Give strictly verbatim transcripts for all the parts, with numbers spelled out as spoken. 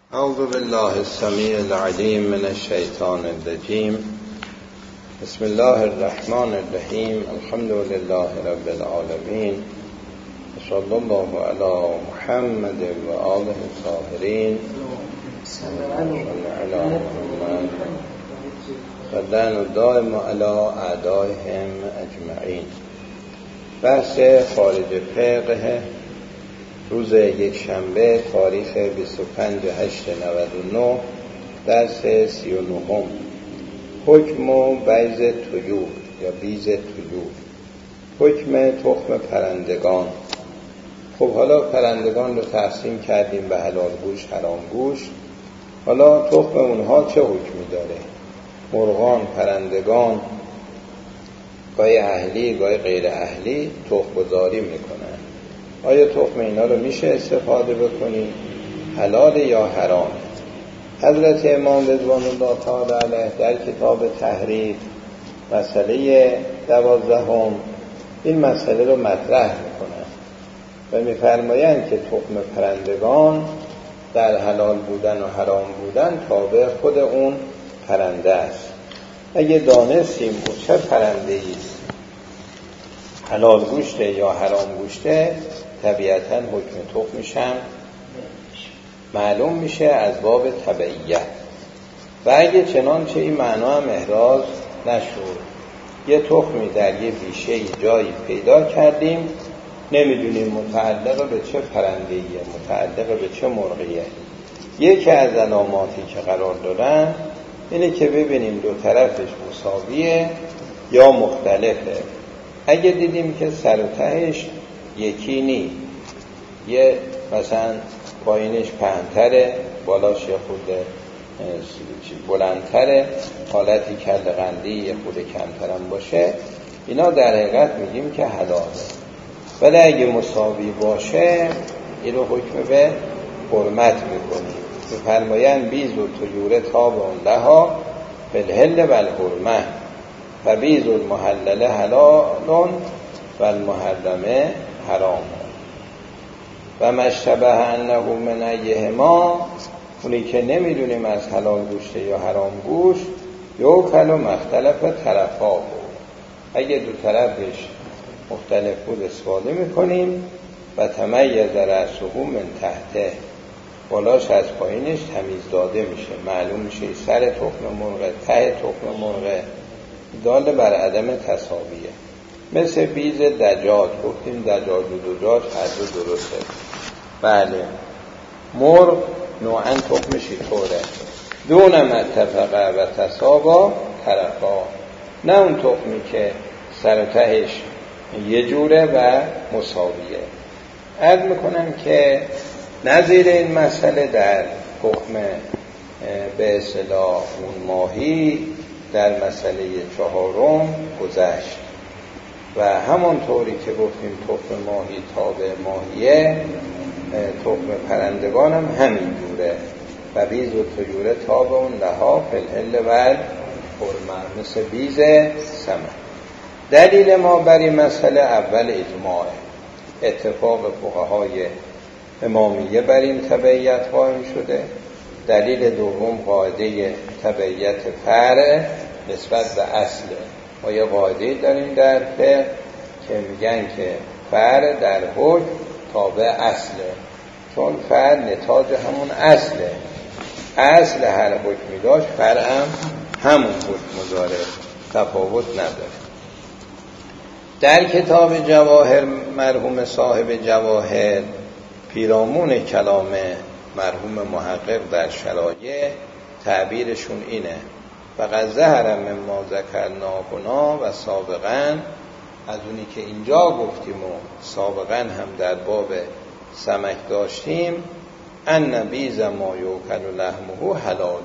اعوذ بالله السمیع العلیم من الشیطان الرجیم. بسم الله الرحمن الرحیم. الحمد لله رب العالمین. صلی الله علی محمد و آله الطاهرین. علی محمد صلی دائم علی اعدائهم اجمعین. بحث خارج فقه روز یک شنبه تاریخ بیست و پنج هشت نود و نه، درس سی و نهم. حکم و بیض طیور یا بیض طیور، حکم تخم پرندگان. خب حالا پرندگان رو تقسیم کردیم به حلال گوش، حرام گوش. حالا تخم اونها چه حکمی داره؟ مرغان، پرندگان، گاهی اهلی گاهی غیر اهلی تخم گذاری میکنن. آیا تخم اینا رو میشه استفاده بکنیم؟ حلال یا حرام؟ حضرت امام رضوان الله تعالی علیه در کتاب تحریر مسئله دوازدهم این مسئله رو مطرح میکنن و میفرمایند که تخم پرندگان در حلال بودن و حرام بودن تابع خود اون پرنده است. اگه دانستیم چه پرنده ایست، حلال گوشته یا حرام گوشته، طبیعتاً حکم تخمشم معلوم میشه از باب تبعیت. و اگه چنانچه این معنا هم احراز نشد، یه تخمی در یه بیشه جایی پیدا کردیم، نمیدونیم متعلق به چه پرنده‌ایه، متعلق به چه مرغیه. یکی از علاماتی که قرار دارن اینه که ببینیم دو طرفش مساویه یا مختلفه. اگه دیدیم که سر و تهش یکی نی، یه مثلا پایینش پهن‌تره، بالاش یه خود بلندتره، حالتی کله قندی یه خود کمترم باشه، اینا در حقیقت میگیم که حلاله. ولی اگه مساوی باشه این رو حکم به حرمت میکنیم. میفرمایند بیض و طیور تابع لها فی الحل و الحرمه فبیض المحلل حلال و المحرمه حرام و مشتبه انه من ایهما، اونی که نمیدونیم از حلال گوشته یا حرام گوشت، یوکل و مختلف طرفا بود. اگه دو طرفش مختلف بود استفاده میکنیم. و تمیز رأسه من تحته، بالاش از پایینش تمیز داده میشه، معلوم میشه سر تخم مرغ، ته تخم مرغ، دال بر عدم تساویه. مثل بیض دجاج، گفتیم دجاج و دجاج هر دو درسته. بله، مرغ نوعاً تخمش اینطوره، دون متفقه و تساوا طرفا، نه اون تخمی که سر و تهش یه جوره و مساویه. عرض میکنم که نظیر این مسئله در تخم به اصطلاح اون ماهی در مسئله چهارم گذشت و همانطوری که گفتیم تخم ماهی تابع ماهیه، تخم پرندگان هم همین جوره. و بیض و طیور تابع لها فی الحل و الحرمه، مثل بیض سمن. دلیل ما بر این مسئله اول اجماع، اتفاق فقهای امامیه بر این تبعیت قائم شده. دلیل دوم قاعده تبعیت فرع نسبت به اصله. ما یه قاعده داریم در فقه که میگن که فرع در حکم تابع اصله، چون فرع نتاج همون اصله. اصل هر حکمی داشت، فرع هم همون حکم داره، تفاوت نداره. در کتاب جواهر مرحوم صاحب جواهر، پیرامون کلام مرحوم محقق در شرایع، تعبیرشون اینه: فقط ظهر مما ذکرناه و سابقا، از اونی که اینجا گفتیم و سابقا هم در باب سمک داشتیم، ان بیض ما یوکل لحمه حلال،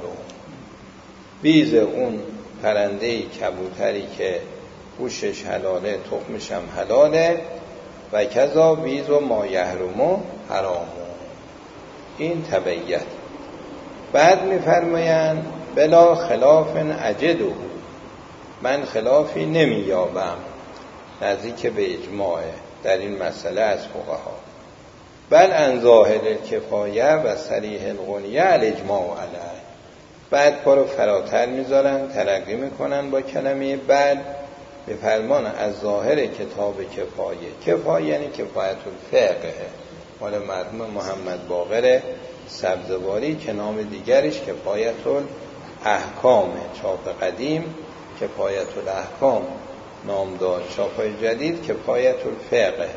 بیض اون پرنده کبوتری که گوشش حلاله تخمش هم حلاله، و کذا بیض و ما یحرم حرام. این تبعیت. بعد میفرمایند بلا خلاف اجده، من خلافی نمیابم نزدیک به اجماع در این مسئله از فقها. بل ان ظاهر الکفایه و صریح الغنیه الاجماع علیه. بعد پا رو فراتر میذارن، ترقی میکنن با کلمه بل به فرمان از ظاهر کتاب کفایه. کفایه یعنی کفایت الفقه، مال مرحوم محمد باقر سبزواری که نام دیگرش کفایت الاحکام، چاپ قدیم کفایت الاحکام نام داد، چاپای جدید کفایت الفقه.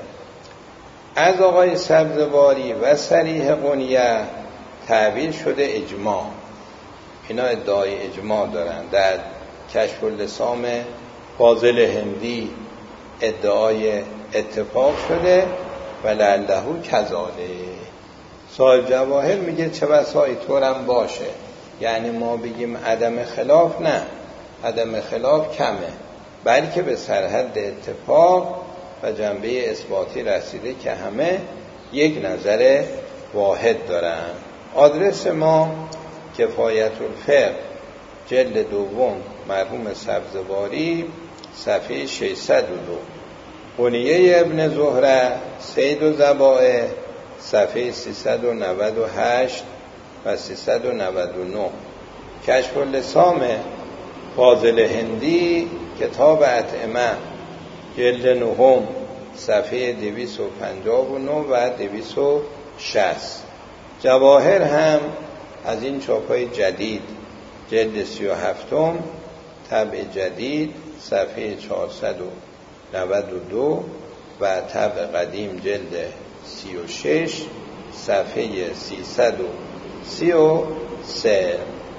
از آقای سبزواری و صریح غنیه تعبیر شده اجماع. اینا ادعای اجماع دارن. در کشف اللسام فاضل هندی ادعای اتفاق شده و لعله کذاله. صاحب جواهر میگه چه بسا اینطورم باشه، یعنی ما بگیم عدم خلاف، نه، عدم خلاف کمه، بلکه به سرحد اتفاق و جنبه اثباتی رسیده که همه یک نظر واحد دارن. آدرس ما کفایت الفقه جلد دوم مرحوم سبزواری صفحه ششصد و دو، غنیه ابن زهره صید و ذبائح صفحه سیصد و نود و هشت و سیصد و نود و نه، کشف اللسام فاضل هندی کتاب اطعمه جلد نهم صفحه دویست و پنجاه و نه و دویست و شصت. جواهر هم از این چاپای جدید جلد سی و هفتم طبع جدید صفحه چهارصد و نود و دو و طبع قدیم جلد سی و شش صفحه سیصد و سی و سه.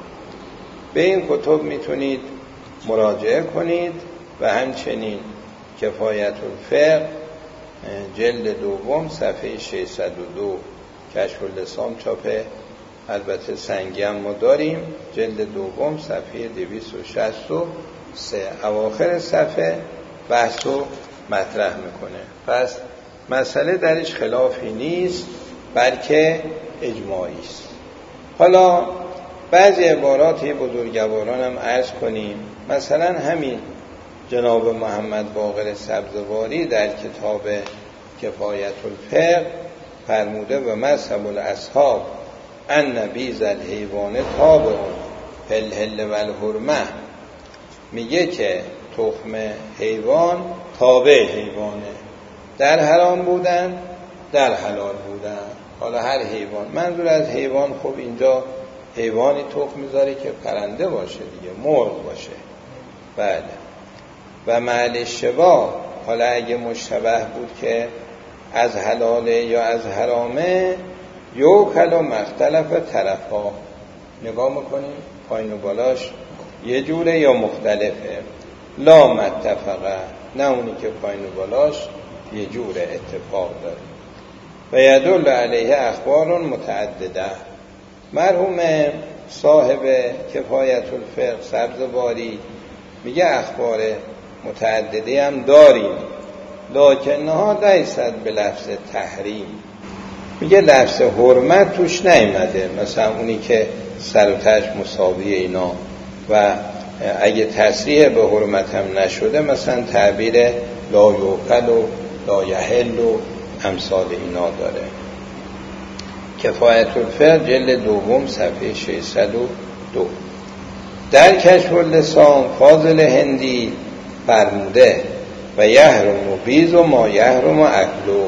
به این کتب میتونید مراجعه کنید و همچنین کفایت الفقه جلد دوم صفحه ششصد و دو، کشف اللسام چاپ البته سنگی هم ما داریم جلد دوم صفحه دویست و شصت و سه، اواخر صفحه بحث و مطرح میکنه. پس مسئله درش خلافی نیست بلکه اجماعی است. حالا بعضی عبارات بزرگواران هم عرض کنیم. مثلا همین جناب محمد باقر سبزواری در کتاب کفایت الفقه فرموده و مذهب الاصحاب ان بیض الحیوان تابع فی الحل و الحرمه، میگه که تخم حیوان تابع حیوانه، در حرام بودن در حلال بودن. حالا هر حیوان، منظور از حیوان خب اینجا حیوانی تخم میذاره که پرنده باشه دیگه، مرغ باشه. بله. و محل اشتباه، حالا اگه مشتبه بود که از حلاله یا از حرامه، یوکل و مختلف طرفا، نگاه میکنیم پایین و بالاش یه جوره یا مختلفه، لا متفقه، نه اونی که پایین و بالاش یه جوره اتفاق داره. و یدل علیه اخبار متعدده. مرحوم صاحب کفایت الفقه سبزواری میگه اخبار متعدده هم داریم، لکنها لیست به لفظ تحریم. میگه لفظ حرمت توش نیامده، مثلا اونی که سر و تاش مساوی اینا، و اگه تصریح به حرمت هم نشده مثلا تعبیر لا یوکل و لا یحل و امثال اینا داره. کفایت الفقه جلد دوم صفحه ششصد و دو. در کشف اللسان فاضل هندی فرموده و یحرم و بیز و ما یحرم و اکلو.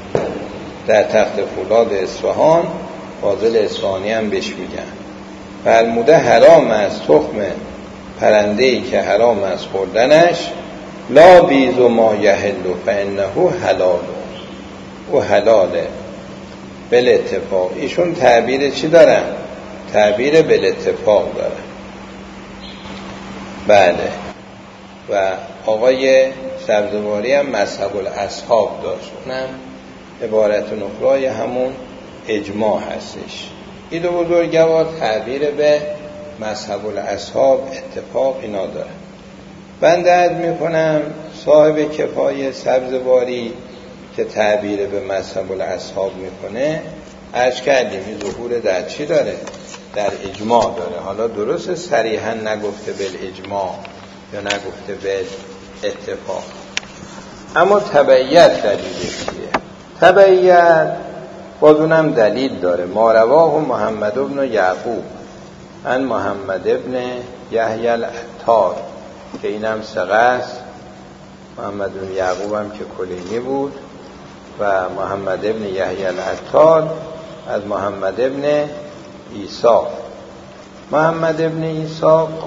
در تخت فولاد اصفهان فاضل اصفهانی هم بهش میگن، فرموده حرام از تخم پرنده‌ای که حرام از خوردنش، لا بیز و ما یحل فانه حلال، او حلاله بل اتفاق. ایشون تعبیر چی دارن؟ تعبیر بل اتفاق دارن. بله. و آقای سبزواری هم مذهب الاصحاب داشت، اونم عبارت نخرای همون اجماع هستش. این دو بزرگوار تعبیر به مذهب الاصحاب اتفاق اینا داره. بنده عرض میکنم صاحب کفایه سبزواری که تعبیر به مذهب الاصحاب میکنه، عرض کردیم این ظهور در چی داره؟ در اجماع داره. حالا درست صریحا نگفته بالاجماع یا نگفته بالاتفاق، اما تبعیت دلیلش چیه؟ تبعیت باز اونم دلیل داره. ما رواه محمد ابن یعقوب ان محمد ابن یحیی العطار که اینم ثقه است. محمد ابن یعقوب هم که کلینی بود و محمد ابن یحیی العطار از محمد ابن عیسی. محمد ابن عیسی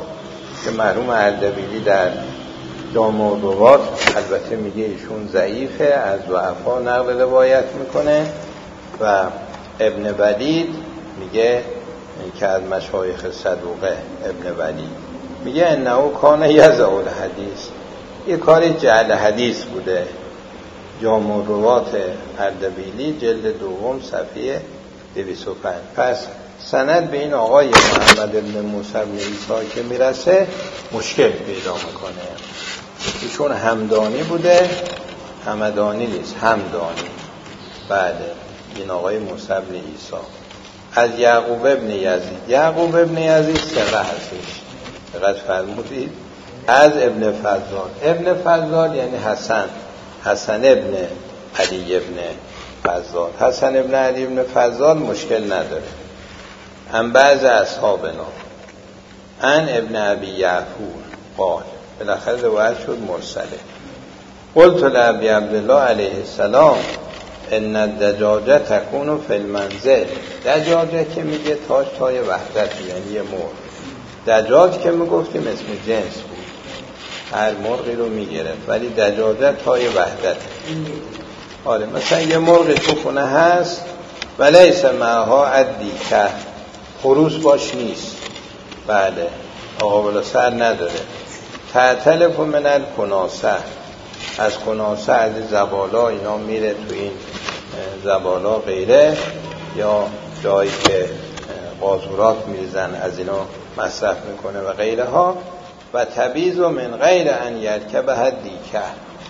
که مرحوم اردبیلی در جامع الروات البته میگه ایشون ضعیفه، از ضعفا نقل روایت میکنه و ابن ولید میگه که از مشایخ صدوقه ابن ولید میگه انه کان یضع الحدیث، یه کاری جعل حدیث بوده. جامع الروات اردبیلی جلد دوم صفحه دویست و پنج. پس سند به این آقای محمد ابن موسی بن عیسی که میرسه مشکل پیدا میکنه. ایشون همدانی بوده، همدانی نیست، همدانی. بله این آقای موسی بن عیسی از یعقوب ابن یزید. یعقوب ابن یزید ثقه هستش، دقت فرمودید. از ابن فضال. ابن فضال یعنی حسن، حسن ابن علی ابن فضال. حسن ابن علی ابن فضال مشکل نداره. هم بعض اصحابنا ان ابن ابی یعفور قال، بالاخره روایت شد مرسله. قلت لابی عبدالله علیه السلام ان الدجاجه تکون فی المنزل. دجاجه که میگه تاج تای وحدت، یعنی یه مرغ. دجاج که میگفتیم اسم جنس بود، هر مرغی رو میگرفت، ولی دجاجه تای وحدت. آره مثلا یه مرغ تو خونه هست ولیس معها عدی که خروس باش نیست. بله آقا بلا سر نداره. تعتلف من الکناسه، از کناسه از زبالا اینا میره تو این زبالا غیره، یا جایی که قاذورات میریزن از اینا مصرف میکنه و غیره ها. و تبیز و من غیر ان یرکبه دیکه،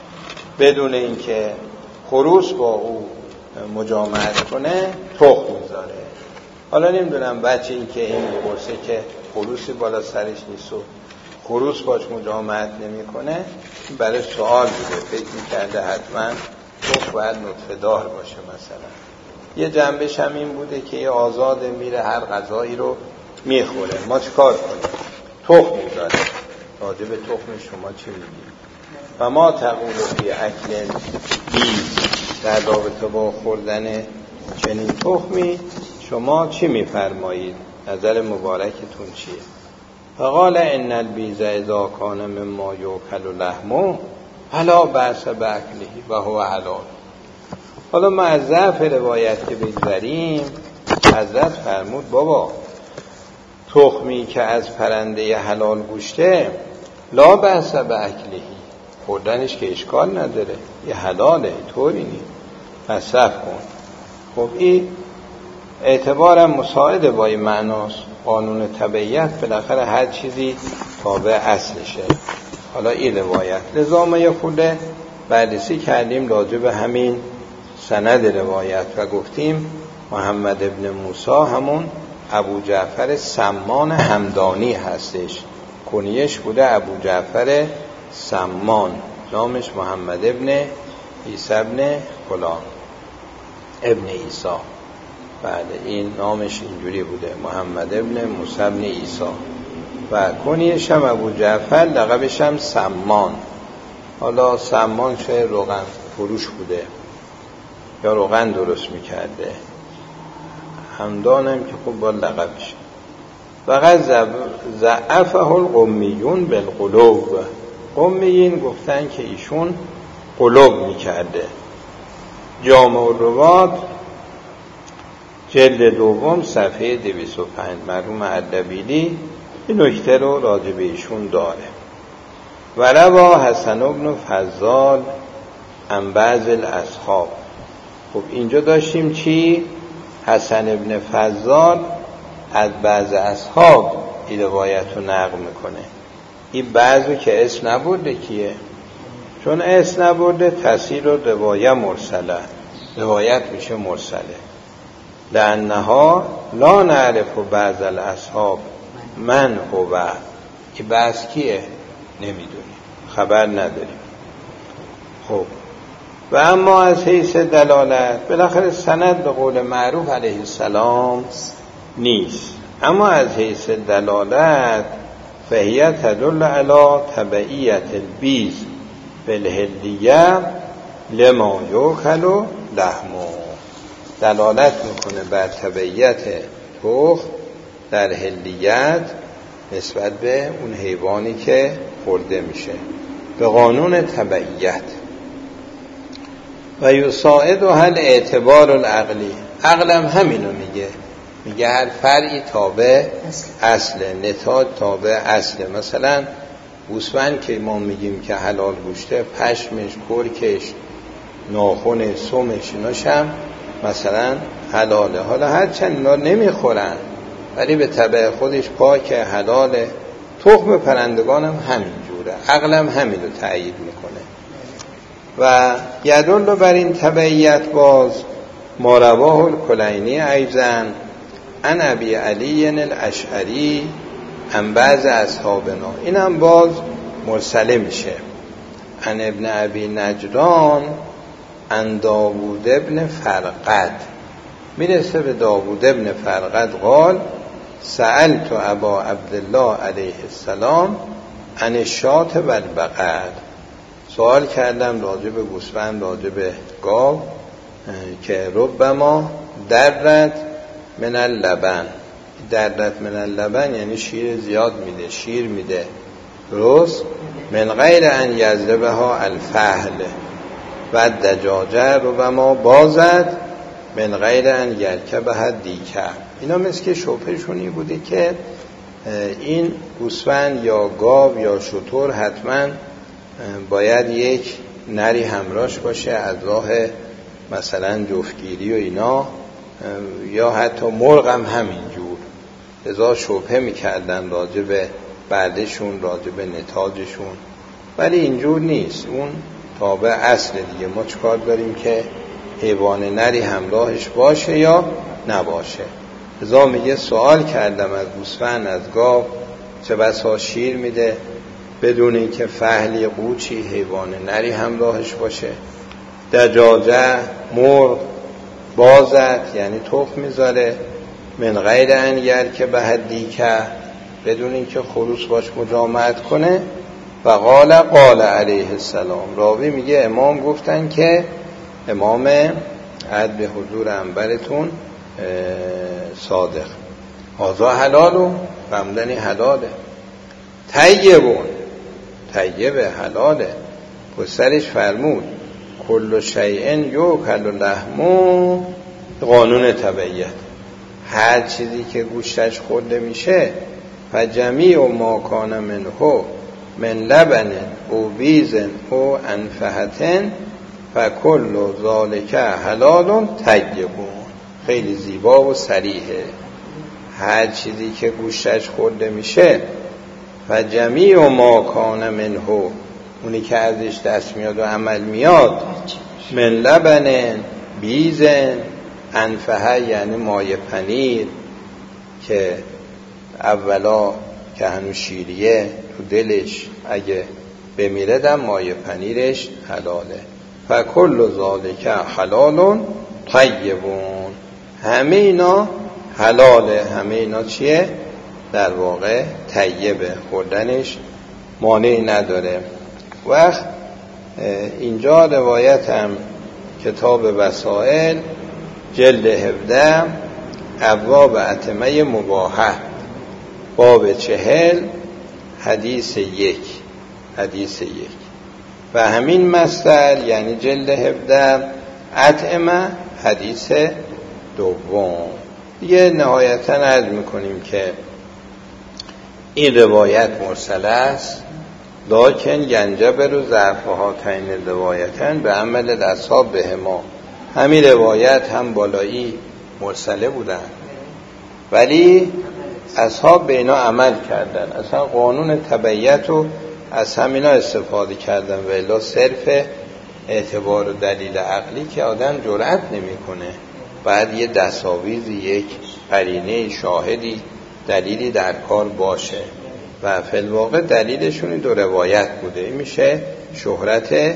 بدون اینکه خروس با او مجامعت کنه تخم میذاره. حالا نمیدونم بچه این که این میپرسه که خروسی بالا سرش نیست و خروس باش مجامعت نمی کنه، برای سوال بوده، فکر میکرده حتما تخم باید نطفه دار باشه مثلا. یه جنبش هم این بوده که یه آزاده میره هر غذایی رو میخوره، ما چه کار کنیم؟ تخم میذاره. راجع به تخم شما چی میگید؟ و ما تقول فی اکل بیز، در رابطه با خوردن چنین تخمی شما چی میفرمایید؟ نظر مبارکتون چیه؟ فقال ان البیز اذا کان مما یؤکل لحمه فلا بأس باکله و هو حلال. حالا ما از ضعف روایت که بگذاریم، حضرت فرمود بابا تخمی که از پرنده حلال گوشته لا بأس باکله، خوردنش که اشکال نداره، یه حلاله، طوری نیست، مصرف کن. خب این اعتبارم مساعده با این معناست. قانون طبیعت بالاخره هر چیزی تابع اصلشه. حالا این روایت لذا ما یه خورده بررسی کردیم راجع به همین سند روایت و گفتیم محمد ابن موسی همون ابو جعفر سمان همدانی هستش، کنیش بوده ابو جعفر سمان، نامش محمد ابن عیسی ابن فلان ابن عیسی. بله این نامش اینجوری بوده، محمد ابن موسی ابن عیسی، و کنیش هم ابو جعفر، لقبش هم سمان. حالا سمان چه روغن فروش بوده یا روغن درست میکرده، همدانم که خوب با لقبش. فقط ضعفه القمیون بالقلوب، قمیین گفتن که ایشون قلوب میکرده. جامع الروات جلد دوم صفحه دویست و پنج، مرحوم اردبیلی این نکته رو راجع به ایشون داره. و روا حسن بن فضال عن بعض الاصحاب. خب اینجا داشتیم چی؟ حسن ابن فضال از بعض اصحاب این روایت رو نقل میکنه. این بعضو که اسم نبرده کیه؟ چون اسم نبرده تصیل و روایت مرسله، روایت میشه مرسله. لانها لا نعرف بعض الاصحاب من هو، این بعض کیه؟ نمیدونیم، خبر نداریم. خب و اما از حیث دلالت بالاخره سند به قول معروف علیه السلام نیست، اما از حیث دلالت فهیه تدل علی تبعیت البیز بالهلیه لما یوکل لحمه، دلالت میکنه بر تبعیت تخم در هلیت نسبت به اون حیوانی که خورده میشه به قانون تبعیت. و یساعدها الاعتبار العقلی، عقلم همینو میگه، میگه هر فرعی تابع اصله، نتاج تابع اصله. مثلا گوسفند که ما میگیم که حلال گوشته، پشمش، کرکش، ناخن، سمش ایناش هم مثلا حلاله. حالا هرچند اینا نمیخورن ولی به طبع خودش پاک حلاله. تخم پرندگان هم همین جوره، عقلم همین رو تأیید میکنه. و یدل بر این تبعیت باز ما رواه الکلینی ایضا عن ابی علی الاشعری عن بعض اصحابنا، این هم باز مرسله میشه. عن ابن ابی نجدان عن داوود ابن فرقد، میرسه به داوود ابن فرقد قال سألت ابا عبدالله علیه السلام عن الشاة و البقر، سوال کردم راجع به گوسفند، راجع به گاو که ربما درت من اللبن، درت من اللبن یعنی شیر زیاد میده، شیر میده درست، من غیر ان یضربها الفحل و دجاجه ربما بازد من غیر ان یرکبها دیکه. اینا مثل که شبهشونی بوده که این گوسفند یا گاو یا شتر حتما باید یک نری همراهش باشه از راه مثلا جفتگیری و اینا، یا حتی مرغ هم همینجور. لذا شبهه میکردن راجع به بعدشون، راجع به نتاجشون، ولی اینجور نیست، اون تابع اصل دیگه. ما چکار داریم که حیوان نری همراهش باشه یا نباشه. لذا میگه سوال کردم از گوسفند، از گاو، چه بسا شیر میده بدون اینکه فحلی قوچی حیوان نری همراهش باشه. دجاجه مرغ بازد یعنی تخم میذاره، من غیر ان یرکبها دیکه بدون اینکه خروس باش مجامعت کنه. و قال قال علیه السلام، راوی میگه امام گفتن که امام عد به حضور انبرتون صادق، هذا حلالو فهمدنی حلاله، طیبون طیبه حلاله. پسرش فرمود کل شیء یوکل لحمو، قانون تبعیت، هر چیزی که گوشتش خورده میشه فجمیع ما کان منه من لبن او بیز او انفهتن فکل ذالک حلال طیبون. خیلی زیبا و صریحه، هر چیزی که گوشتش خورده میشه فجمیع ما کان منه، اونی که ازش دست میاد و عمل میاد، من لبن بیز انفه یعنی مایه پنیر که اولا که هنوز شیریه تو دلش اگه بمیره دم مایه پنیرش حلاله. فکل ذالک حلال طیبون، همه اینا حلاله، همه اینا چیه؟ در واقع طیبه، خوردنش مانعی نداره. وقت اینجا روایت هم کتاب وسائل جلد هفده ابواب اطعمه مباحه باب چهل حدیث یک، حدیث یک و همین مصدر یعنی جلد هفده اطعمه حدیث دوم. دیگه نهایتا عرض میکنیم که این روایت مرسل است، لکن ینجبر و ضعفها تین روایتن به عمل الاصحاب به ما. همین روایت هم بالایی مرسله بودن ولی اصحاب به اینا عمل کردن، اصلا قانون تبعیت رو از همینا استفاده کردن و الا صرف اعتبار و دلیل عقلی که آدم جرأت نمیکنه، بعد یه دستاویزی، یک قرینه، شاهدی، دلیلی در کار باشه و فی الواقع دلیلشون دو روایت بوده. این میشه شهرت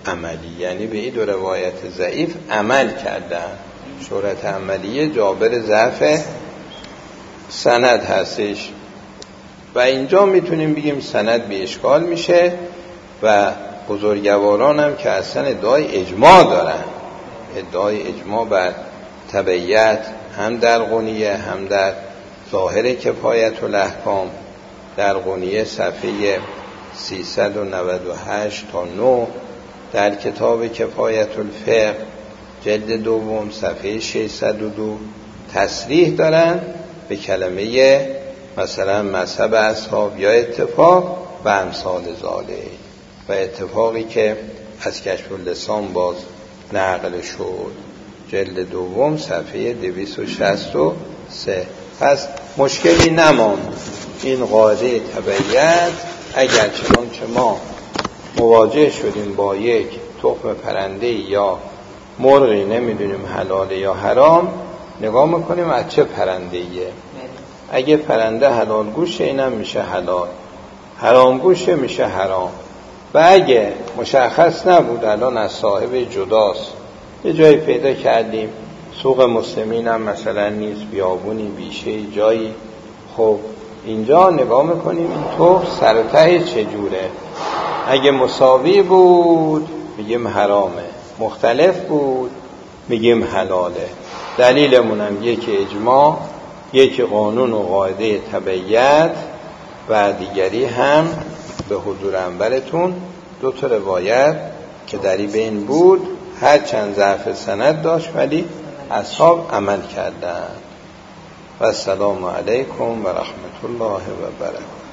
عملی، یعنی به این دو روایت ضعیف عمل کردن. شهرت عملیه جابر ضعف سند هستش و اینجا میتونیم بگیم سند بی اشکال میشه و بزرگواران هم که اصلا ادعای اجماع دارن، ادعای اجماع بر تبعیت هم در غنیه هم در ظاهر کفایت الاحکام، در غنیه صفحه سیصد و نود و هشت تا نه، در کتاب کفایت الفقه جلد دوم صفحه ششصد و دو تصریح دارن به کلمه مثلا مذهب اصحاب یا اتفاق و امثال ذالک و اتفاقی که از کشف اللسان باز نقل شد جلد دوم صفحه دویست و شصت و سه. پس مشکلی نماند. این قاعده تبعیت اگر چنان که ما مواجه شدیم با یک تخم پرنده یا مرغی نمیدونیم حلاله یا حرام، نگاه میکنیم از چه پرنده ایه. اگه پرنده حلال گوشه اینم میشه حلال، حرام گوشه میشه حرام. و اگه مشخص نبود الان از صاحب جداست، یه جایی پیدا کردیم سوق مسلمین هم مثلا نیست، بیابونی بیشه جایی، خب اینجا نگاه میکنیم این تو سر و ته چجوره. اگه مساوی بود میگیم حرامه، مختلف بود میگیم حلاله. دلیلمونم یکی اجماع، یکی قانون و قاعده تبعیت و دیگری هم به حضور انبرتون دو تا روایت که دری بین بود، هر چند ضعف سند داشت ولی اصحاب عمل کردند. و السلام علیکم و رحمت الله و برکاته.